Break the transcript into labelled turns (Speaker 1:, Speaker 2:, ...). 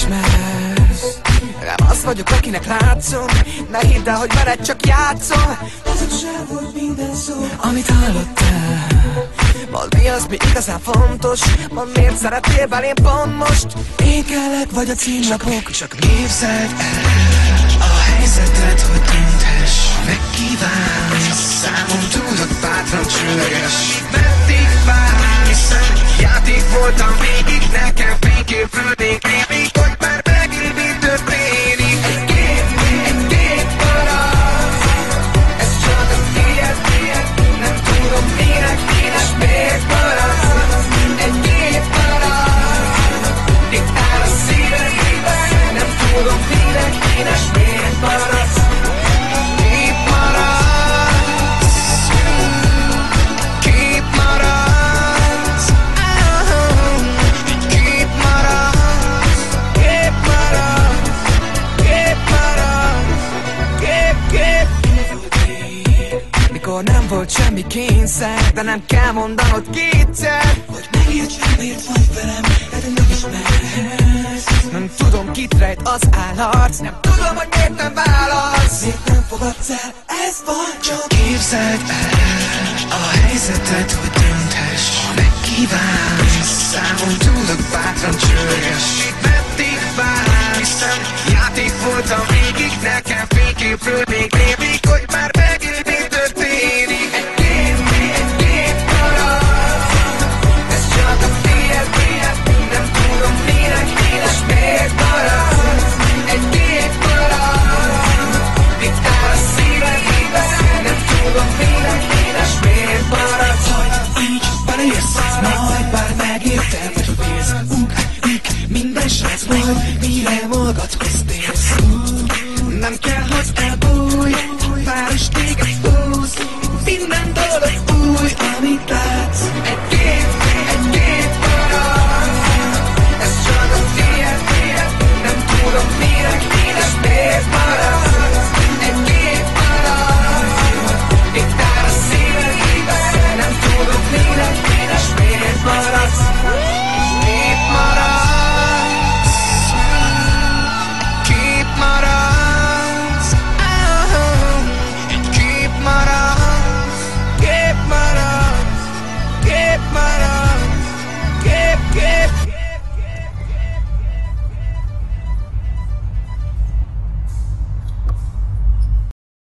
Speaker 1: ismersz. Nem az vagyok, akinek látszom, ne hidd el, hogy veled csak játszom.
Speaker 2: Azok sem volt minden szó,
Speaker 1: amit hallottál. Mondd, mi az, mi igazán fontos. Mondd, miért szeretnél belém pont most. Én kellek, vagy a címlapok. Csak képzeld el a helyzetet, hogy dönthess. Megkívánsz, számon túlod bátran csörges. Meddig vársz, hiszen játék voltam végig. Nekem fényképülnék évig, hogy már megint mi történik. Egy kép marad, ez csak a tiéd. Nem tudom minek, és miért marad. Egy kép marad, itt áll a szíved. Nem tudom minek, és miért marad. Nem volt semmi kényszer, de nem kell mondanod kétszer,
Speaker 2: hogy megérts, miért vagy velem, de te nem ismersz.
Speaker 1: Nem tudom, kit rejt az állarc, nem tudom, hogy miért nem válasz.
Speaker 2: Miért nem fogadsz el, ez van csak.
Speaker 1: Képzeld el a helyzetet, hogy dönthess. Megkívánsz, számon túlok bátran csörges. Meddig vársz, hiszen játék voltam végig. Nekem fényképről még évig, hogy már megint mi történik. Egy kép marad, ez csak a tiéd. Nem tudom minek, és miért marad. Egy kép marad, itt áll a szíved. Nem tudom minek, és miért marad.
Speaker 2: Hogy így beleérsz, majd bár megértem, hogy félsz. Ugrik minden srác, majd mire magadhoz térsz.
Speaker 1: Nem kell, hogy